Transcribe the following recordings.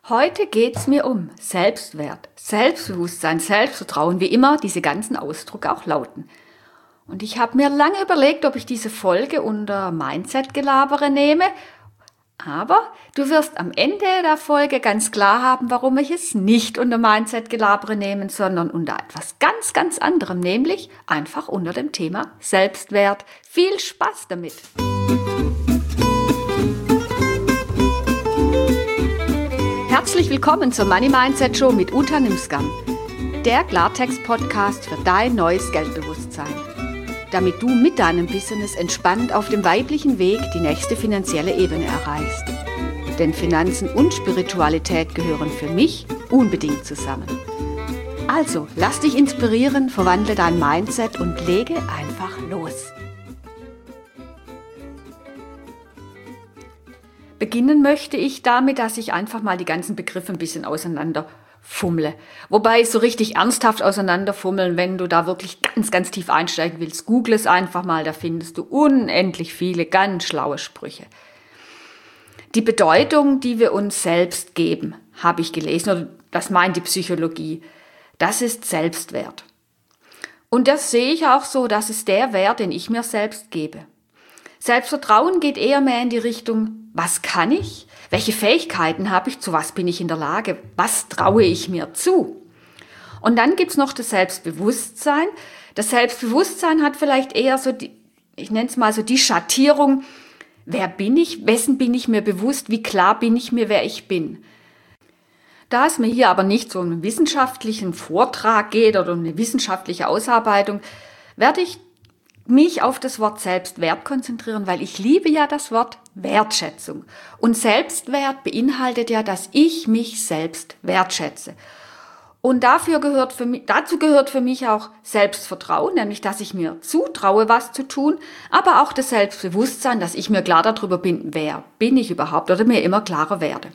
Heute geht's mir um Selbstwert, Selbstbewusstsein, Selbstvertrauen, wie immer diese ganzen Ausdrücke auch lauten. Und ich habe mir lange überlegt, ob ich diese Folge unter Mindset-Gelabere nehme, aber du wirst am Ende der Folge ganz klar haben, warum ich es nicht unter Mindset-Gelabere nehme, sondern unter etwas ganz, ganz anderem, nämlich einfach unter dem Thema Selbstwert. Viel Spaß damit! Herzlich willkommen zur Money Mindset Show mit Uta Nimsgam, der Klartext-Podcast für dein neues Geldbewusstsein, damit du mit deinem Business entspannt auf dem weiblichen Weg die nächste finanzielle Ebene erreichst. Denn Finanzen und Spiritualität gehören für mich unbedingt zusammen. Also, lass dich inspirieren, verwandle dein Mindset und lege einfach los. Beginnen möchte ich damit, dass ich einfach mal die ganzen Begriffe ein bisschen auseinanderfummle. Wobei so richtig ernsthaft auseinanderfummeln, wenn du da wirklich ganz, ganz tief einsteigen willst, google es einfach mal, da findest du unendlich viele ganz schlaue Sprüche. Die Bedeutung, die wir uns selbst geben, habe ich gelesen, oder das meint die Psychologie, das ist Selbstwert. Und das sehe ich auch so, das ist der Wert, den ich mir selbst gebe. Selbstvertrauen geht eher mehr in die Richtung, was kann ich? Welche Fähigkeiten habe ich? Zu was bin ich in der Lage? Was traue ich mir zu? Und dann gibt's noch das Selbstbewusstsein. Das Selbstbewusstsein hat vielleicht eher so ich nenne es mal so die Schattierung, wer bin ich? Wessen bin ich mir bewusst? Wie klar bin ich mir, wer ich bin? Da es mir hier aber nicht so um einen wissenschaftlichen Vortrag geht oder um eine wissenschaftliche Ausarbeitung, werde ich mich auf das Wort Selbstwert konzentrieren, weil ich liebe ja das Wort Wertschätzung. Und Selbstwert beinhaltet ja, dass ich mich selbst wertschätze. Und dazu gehört für mich auch Selbstvertrauen, nämlich dass ich mir zutraue, was zu tun, aber auch das Selbstbewusstsein, dass ich mir klar darüber bin, wer bin ich überhaupt, oder mir immer klarer werde.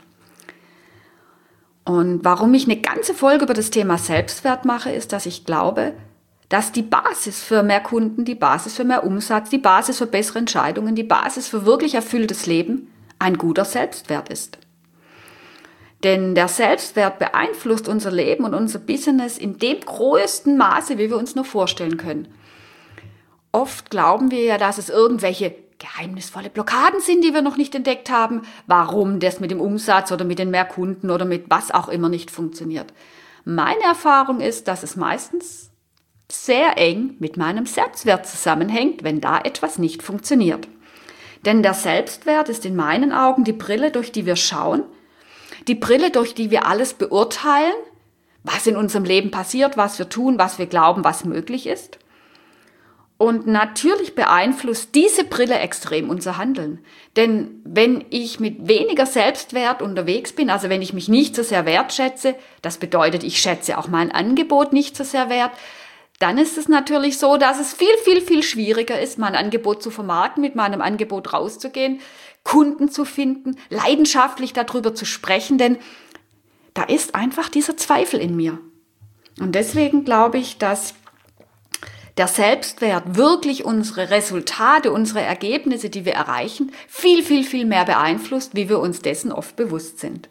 Und warum ich eine ganze Folge über das Thema Selbstwert mache, ist, dass ich glaube, dass die Basis für mehr Kunden, die Basis für mehr Umsatz, die Basis für bessere Entscheidungen, die Basis für wirklich erfülltes Leben ein guter Selbstwert ist. Denn der Selbstwert beeinflusst unser Leben und unser Business in dem größten Maße, wie wir uns nur vorstellen können. Oft glauben wir ja, dass es irgendwelche geheimnisvolle Blockaden sind, die wir noch nicht entdeckt haben, warum das mit dem Umsatz oder mit den mehr Kunden oder mit was auch immer nicht funktioniert. Meine Erfahrung ist, dass es meistens sehr eng mit meinem Selbstwert zusammenhängt, wenn da etwas nicht funktioniert. Denn der Selbstwert ist in meinen Augen die Brille, durch die wir schauen, die Brille, durch die wir alles beurteilen, was in unserem Leben passiert, was wir tun, was wir glauben, was möglich ist. Und natürlich beeinflusst diese Brille extrem unser Handeln. Denn wenn ich mit weniger Selbstwert unterwegs bin, also wenn ich mich nicht so sehr wertschätze, das bedeutet, ich schätze auch mein Angebot nicht so sehr wert, dann ist es natürlich so, dass es viel, viel, viel schwieriger ist, mein Angebot zu vermarkten, mit meinem Angebot rauszugehen, Kunden zu finden, leidenschaftlich darüber zu sprechen, denn da ist einfach dieser Zweifel in mir. Und deswegen glaube ich, dass der Selbstwert wirklich unsere Resultate, unsere Ergebnisse, die wir erreichen, viel, viel, viel mehr beeinflusst, wie wir uns dessen oft bewusst sind.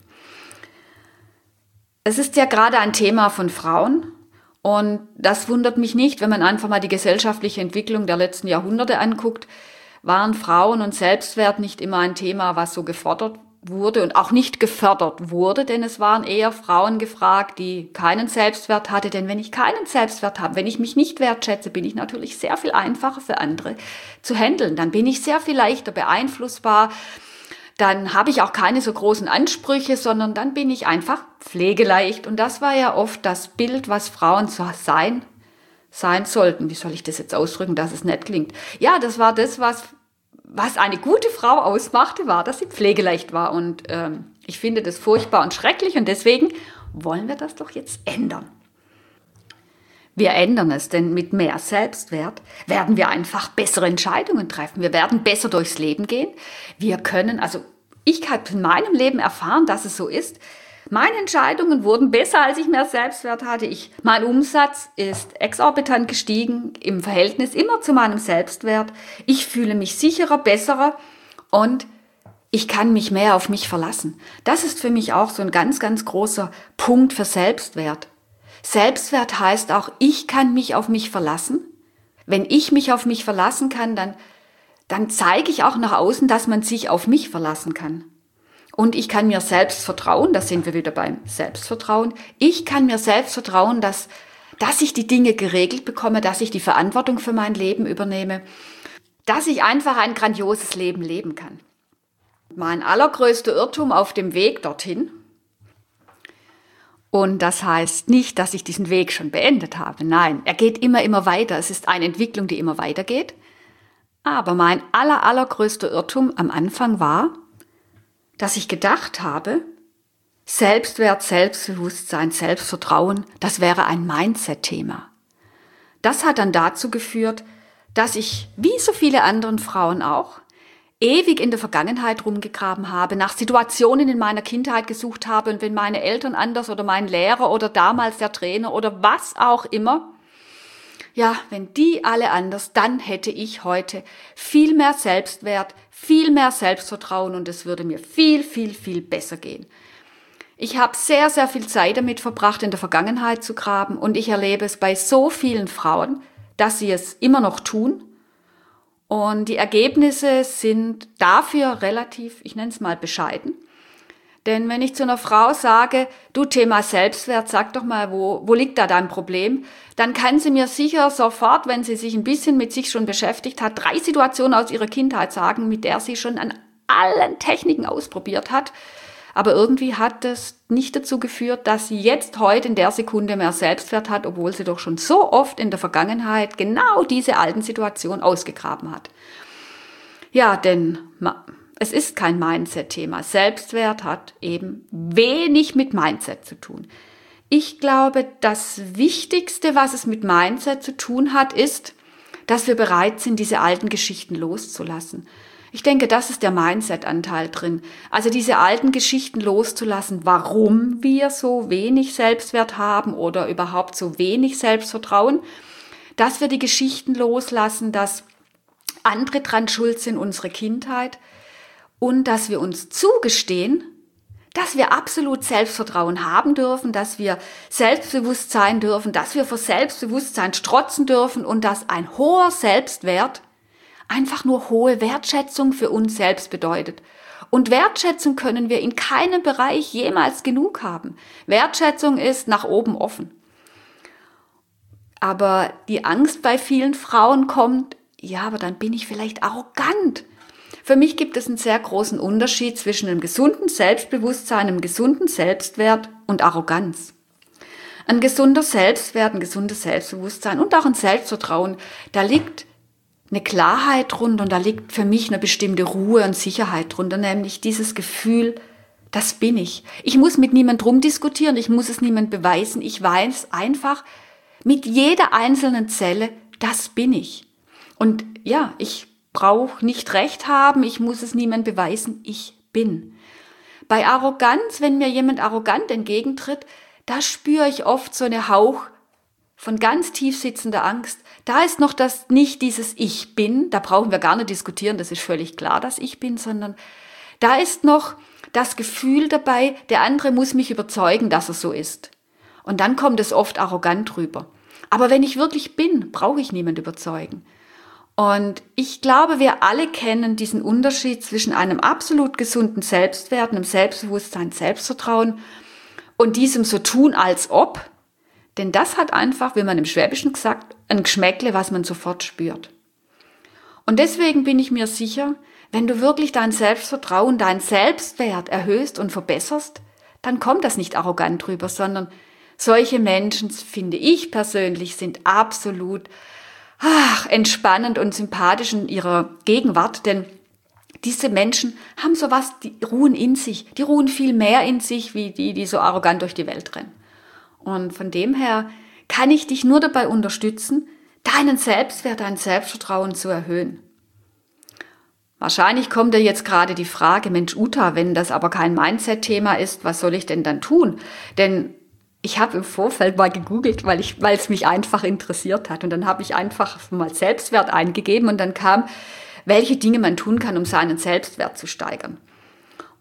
Es ist ja gerade ein Thema von Frauen. Und das wundert mich nicht, wenn man einfach mal die gesellschaftliche Entwicklung der letzten Jahrhunderte anguckt, waren Frauen und Selbstwert nicht immer ein Thema, was so gefordert wurde und auch nicht gefördert wurde, denn es waren eher Frauen gefragt, die keinen Selbstwert hatten, denn wenn ich keinen Selbstwert habe, wenn ich mich nicht wertschätze, bin ich natürlich sehr viel einfacher für andere zu handeln, dann bin ich sehr viel leichter beeinflussbar, dann habe ich auch keine so großen Ansprüche, sondern dann bin ich einfach pflegeleicht. Und das war ja oft das Bild, was Frauen sein sollten. Wie soll ich das jetzt ausdrücken, dass es nett klingt? Ja, das war das, was eine gute Frau ausmachte, war, dass sie pflegeleicht war. Und ich finde das furchtbar und schrecklich und deswegen wollen wir das doch jetzt ändern. Wir ändern es, denn mit mehr Selbstwert werden wir einfach bessere Entscheidungen treffen. Wir werden besser durchs Leben gehen. Ich habe in meinem Leben erfahren, dass es so ist. Meine Entscheidungen wurden besser, als ich mehr Selbstwert hatte. Mein Umsatz ist exorbitant gestiegen, im Verhältnis immer zu meinem Selbstwert. Ich fühle mich sicherer, besserer und ich kann mich mehr auf mich verlassen. Das ist für mich auch so ein ganz, ganz großer Punkt für Selbstwert. Selbstwert heißt auch, ich kann mich auf mich verlassen. Wenn ich mich auf mich verlassen kann, dann zeige ich auch nach außen, dass man sich auf mich verlassen kann. Und ich kann mir selbst vertrauen, da sind wir wieder beim Selbstvertrauen. Ich kann mir selbst vertrauen, dass ich die Dinge geregelt bekomme, dass ich die Verantwortung für mein Leben übernehme, dass ich einfach ein grandioses Leben leben kann. Mein allergrößter Irrtum auf dem Weg dorthin, und das heißt nicht, dass ich diesen Weg schon beendet habe. Nein, er geht immer weiter. Es ist eine Entwicklung, die immer weitergeht. Aber mein allergrößter Irrtum am Anfang war, dass ich gedacht habe, Selbstwert, Selbstbewusstsein, Selbstvertrauen, das wäre ein Mindset-Thema. Das hat dann dazu geführt, dass ich, wie so viele anderen Frauen auch, ewig in der Vergangenheit rumgegraben habe, nach Situationen in meiner Kindheit gesucht habe und wenn meine Eltern anders oder mein Lehrer oder damals der Trainer oder was auch immer, ja, wenn die alle anders, dann hätte ich heute viel mehr Selbstwert, viel mehr Selbstvertrauen und es würde mir viel besser gehen. Ich habe sehr viel Zeit damit verbracht, in der Vergangenheit zu graben und ich erlebe es bei so vielen Frauen, dass sie es immer noch tun. Und die Ergebnisse sind dafür relativ, ich nenne es mal bescheiden. Denn wenn ich zu einer Frau sage, du Thema Selbstwert, sag doch mal, wo liegt da dein Problem? Dann kann sie mir sicher sofort, wenn sie sich ein bisschen mit sich schon beschäftigt hat, 3 Situationen aus ihrer Kindheit sagen, mit der sie schon an allen Techniken ausprobiert hat. Aber irgendwie hat das nicht dazu geführt, dass sie jetzt heute in der Sekunde mehr Selbstwert hat, obwohl sie doch schon so oft in der Vergangenheit genau diese alten Situationen ausgegraben hat. Ja, denn es ist kein Mindset-Thema. Selbstwert hat eben wenig mit Mindset zu tun. Ich glaube, das Wichtigste, was es mit Mindset zu tun hat, ist, dass wir bereit sind, diese alten Geschichten loszulassen. Ich denke, das ist der Mindset-Anteil drin. Also diese alten Geschichten loszulassen, warum wir so wenig Selbstwert haben oder überhaupt so wenig Selbstvertrauen, dass wir die Geschichten loslassen, dass andere dran schuld sind, unsere Kindheit, und dass wir uns zugestehen, dass wir absolut Selbstvertrauen haben dürfen, dass wir selbstbewusst sein dürfen, dass wir vor Selbstbewusstsein strotzen dürfen und dass ein hoher Selbstwert einfach nur hohe Wertschätzung für uns selbst bedeutet. Und Wertschätzung können wir in keinem Bereich jemals genug haben. Wertschätzung ist nach oben offen. Aber die Angst bei vielen Frauen kommt, ja, aber dann bin ich vielleicht arrogant. Für mich gibt es einen sehr großen Unterschied zwischen einem gesunden Selbstbewusstsein, einem gesunden Selbstwert und Arroganz. Ein gesunder Selbstwert, ein gesundes Selbstbewusstsein und auch ein Selbstvertrauen, da liegt eine Klarheit drunter und da liegt für mich eine bestimmte Ruhe und Sicherheit drunter, nämlich dieses Gefühl, das bin ich. Ich muss mit niemand rumdiskutieren, ich muss es niemand beweisen, ich weiß einfach mit jeder einzelnen Zelle, das bin ich. Und ja, ich brauche nicht recht haben, ich muss es niemand beweisen, ich bin. Bei Arroganz, wenn mir jemand arrogant entgegentritt, da spüre ich oft so eine Hauch von ganz tief sitzender Angst. Da ist noch nicht dieses Ich bin, da brauchen wir gar nicht diskutieren, das ist völlig klar, dass ich bin, sondern da ist noch das Gefühl dabei, der andere muss mich überzeugen, dass er so ist. Und dann kommt es oft arrogant rüber. Aber wenn ich wirklich bin, brauche ich niemand überzeugen. Und ich glaube, wir alle kennen diesen Unterschied zwischen einem absolut gesunden Selbstwert, einem Selbstbewusstsein, Selbstvertrauen und diesem so tun als ob. Denn das hat einfach, wie man im Schwäbischen gesagt, ein Geschmäckle, was man sofort spürt. Und deswegen bin ich mir sicher, wenn du wirklich dein Selbstvertrauen, deinen Selbstwert erhöhst und verbesserst, dann kommt das nicht arrogant rüber, sondern solche Menschen, finde ich persönlich, sind absolut entspannend und sympathisch in ihrer Gegenwart, denn diese Menschen haben sowas, die ruhen in sich, die ruhen viel mehr in sich, wie die so arrogant durch die Welt rennen. Und von dem her kann ich dich nur dabei unterstützen, deinen Selbstwert, dein Selbstvertrauen zu erhöhen. Wahrscheinlich kommt dir jetzt gerade die Frage, Mensch Uta, wenn das aber kein Mindset-Thema ist, was soll ich denn dann tun? Denn ich habe im Vorfeld mal gegoogelt, weil es mich einfach interessiert hat. Und dann habe ich einfach mal Selbstwert eingegeben und dann kam, welche Dinge man tun kann, um seinen Selbstwert zu steigern.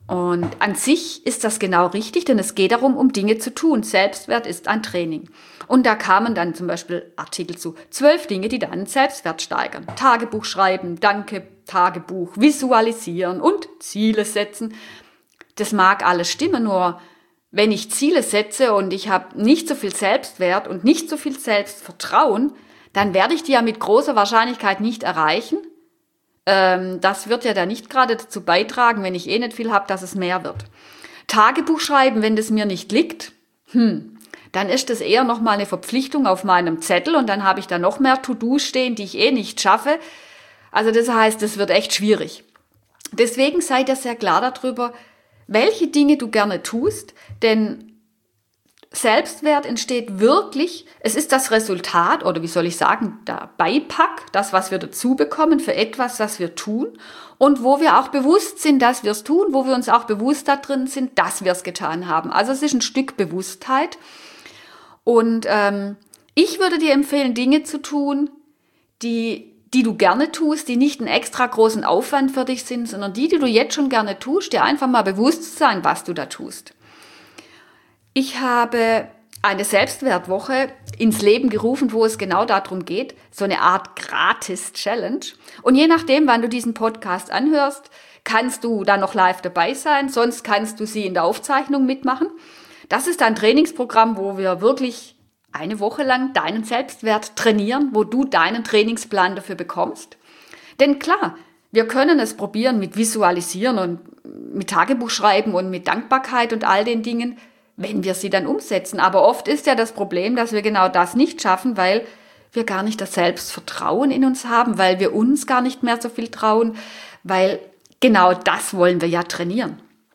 Und an sich ist das genau richtig, denn es geht darum, um Dinge zu tun. Selbstwert ist ein Training. Und da kamen dann zum Beispiel Artikel zu 12 Dinge, die deinen Selbstwert steigern. Tagebuch schreiben, Danke, Tagebuch, visualisieren und Ziele setzen. Das mag alles stimmen, nur wenn ich Ziele setze und ich habe nicht so viel Selbstwert und nicht so viel Selbstvertrauen, dann werde ich die ja mit großer Wahrscheinlichkeit nicht erreichen. Das wird ja dann nicht gerade dazu beitragen, wenn ich nicht viel habe, dass es mehr wird. Tagebuch schreiben, wenn das mir nicht liegt, dann ist das eher nochmal eine Verpflichtung auf meinem Zettel und dann habe ich da noch mehr To-Dos stehen, die ich nicht schaffe. Also das heißt, das wird echt schwierig. Deswegen sei dir sehr klar darüber, welche Dinge du gerne tust, denn Selbstwert entsteht wirklich, es ist das Resultat, oder wie soll ich sagen, der Beipack, das, was wir dazu bekommen für etwas, was wir tun und wo wir auch bewusst sind, dass wir es tun, wo wir uns auch bewusst da drin sind, dass wir es getan haben. Also es ist ein Stück Bewusstheit und ich würde dir empfehlen, Dinge zu tun, die du gerne tust, die nicht einen extra großen Aufwand für dich sind, sondern die du jetzt schon gerne tust, dir einfach mal bewusst sein, was du da tust. Ich habe eine Selbstwertwoche ins Leben gerufen, wo es genau darum geht, so eine Art Gratis-Challenge. Und je nachdem, wann du diesen Podcast anhörst, kannst du da noch live dabei sein, sonst kannst du sie in der Aufzeichnung mitmachen. Das ist ein Trainingsprogramm, wo wir wirklich eine Woche lang deinen Selbstwert trainieren, wo du deinen Trainingsplan dafür bekommst. Denn klar, wir können es probieren mit Visualisieren und mit Tagebuch schreiben und mit Dankbarkeit und all den Dingen, wenn wir sie dann umsetzen. Aber oft ist ja das Problem, dass wir genau das nicht schaffen, weil wir gar nicht das Selbstvertrauen in uns haben, weil wir uns gar nicht mehr so viel trauen, weil genau das wollen wir ja trainieren.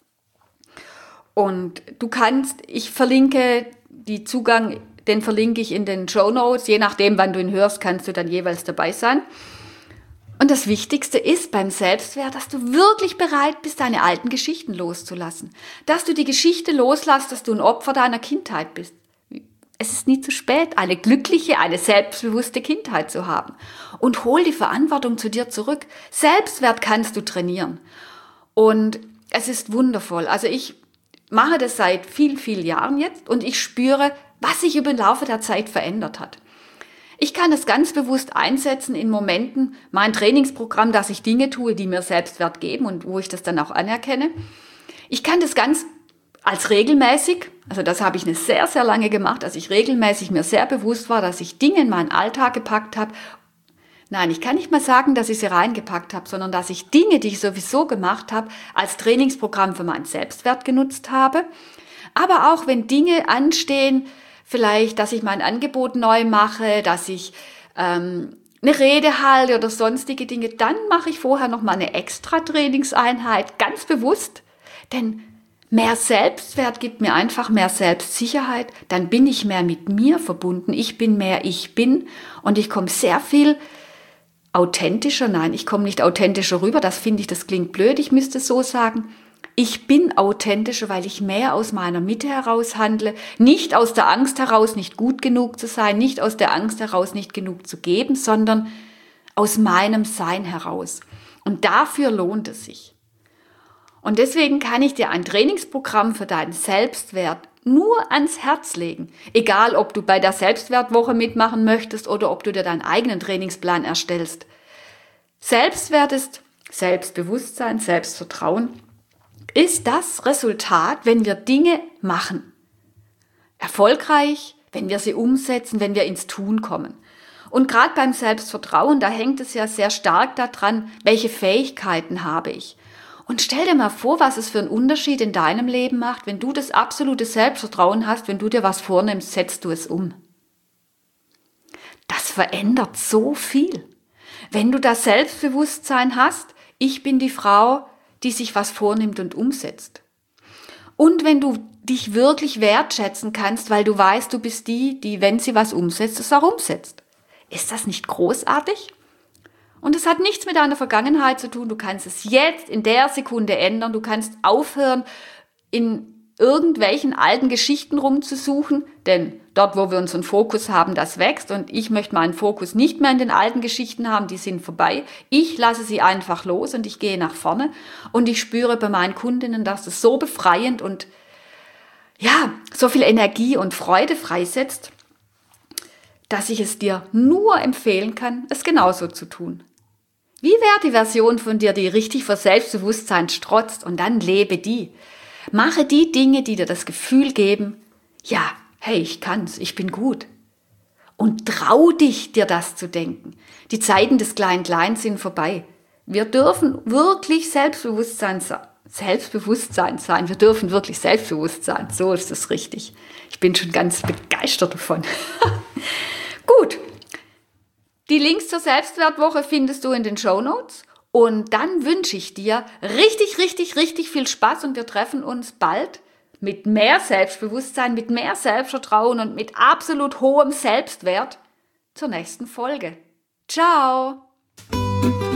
Und ich verlinke den verlinke ich in den Shownotes, je nachdem, wann du ihn hörst, kannst du dann jeweils dabei sein. Und das Wichtigste ist beim Selbstwert, dass du wirklich bereit bist, deine alten Geschichten loszulassen. Dass du die Geschichte loslässt, dass du ein Opfer deiner Kindheit bist. Es ist nie zu spät, eine glückliche, eine selbstbewusste Kindheit zu haben. Und hol die Verantwortung zu dir zurück. Selbstwert kannst du trainieren. Und es ist wundervoll. Also ich mache das seit vielen, vielen Jahren jetzt und ich spüre, was sich über den Laufe der Zeit verändert hat. Ich kann es ganz bewusst einsetzen in Momenten, mein Trainingsprogramm, dass ich Dinge tue, die mir Selbstwert geben und wo ich das dann auch anerkenne. Ich kann das ganz als regelmäßig, also das habe ich eine sehr, sehr lange gemacht, dass ich regelmäßig mir sehr bewusst war, dass ich Dinge in meinen Alltag gepackt habe. Nein, ich kann nicht mal sagen, dass ich sie reingepackt habe, sondern dass ich Dinge, die ich sowieso gemacht habe, als Trainingsprogramm für meinen Selbstwert genutzt habe. Aber auch wenn Dinge anstehen, vielleicht, dass ich mein Angebot neu mache, dass ich eine Rede halte oder sonstige Dinge, dann mache ich vorher noch mal eine extra Trainingseinheit, ganz bewusst. Denn mehr Selbstwert gibt mir einfach mehr Selbstsicherheit, dann bin ich mehr mit mir verbunden, ich bin mehr ich bin und ich komme sehr viel authentischer, nein, ich komme nicht authentischer rüber, das klingt blöd, ich müsste es so sagen. Ich bin authentischer, weil ich mehr aus meiner Mitte heraus handle, nicht aus der Angst heraus, nicht gut genug zu sein, nicht aus der Angst heraus, nicht genug zu geben, sondern aus meinem Sein heraus. Und dafür lohnt es sich. Und deswegen kann ich dir ein Trainingsprogramm für deinen Selbstwert nur ans Herz legen. Egal, ob du bei der Selbstwertwoche mitmachen möchtest oder ob du dir deinen eigenen Trainingsplan erstellst. Selbstwert ist Selbstbewusstsein, Selbstvertrauen. Ist das Resultat, wenn wir Dinge machen. Erfolgreich, wenn wir sie umsetzen, wenn wir ins Tun kommen. Und gerade beim Selbstvertrauen, da hängt es ja sehr stark daran, welche Fähigkeiten habe ich. Und stell dir mal vor, was es für einen Unterschied in deinem Leben macht, wenn du das absolute Selbstvertrauen hast, wenn du dir was vornimmst, setzt du es um. Das verändert so viel. Wenn du das Selbstbewusstsein hast, ich bin die Frau, die sich was vornimmt und umsetzt. Und wenn du dich wirklich wertschätzen kannst, weil du weißt, du bist die, wenn sie was umsetzt, es auch umsetzt. Ist das nicht großartig? Und es hat nichts mit deiner Vergangenheit zu tun. Du kannst es jetzt in der Sekunde ändern. Du kannst aufhören, in irgendwelchen alten Geschichten rumzusuchen, denn dort, wo wir unseren Fokus haben, das wächst und ich möchte meinen Fokus nicht mehr in den alten Geschichten haben, die sind vorbei. Ich lasse sie einfach los und ich gehe nach vorne und ich spüre bei meinen Kundinnen, dass es so befreiend und ja, so viel Energie und Freude freisetzt, dass ich es dir nur empfehlen kann, es genauso zu tun. Wie wäre die Version von dir, die richtig vor Selbstbewusstsein strotzt und dann lebe die? Mache die Dinge, die dir das Gefühl geben, ja, hey, ich kann's, ich bin gut. Und trau dich, dir das zu denken. Die Zeiten des Klein-Klein sind vorbei. Wir dürfen wirklich Selbstbewusstsein sein. Wir dürfen wirklich selbstbewusst sein. So ist es richtig. Ich bin schon ganz begeistert davon. Gut. Die Links zur Selbstwertwoche findest du in den Shownotes. Und dann wünsche ich dir richtig, richtig, richtig viel Spaß und wir treffen uns bald mit mehr Selbstbewusstsein, mit mehr Selbstvertrauen und mit absolut hohem Selbstwert zur nächsten Folge. Ciao!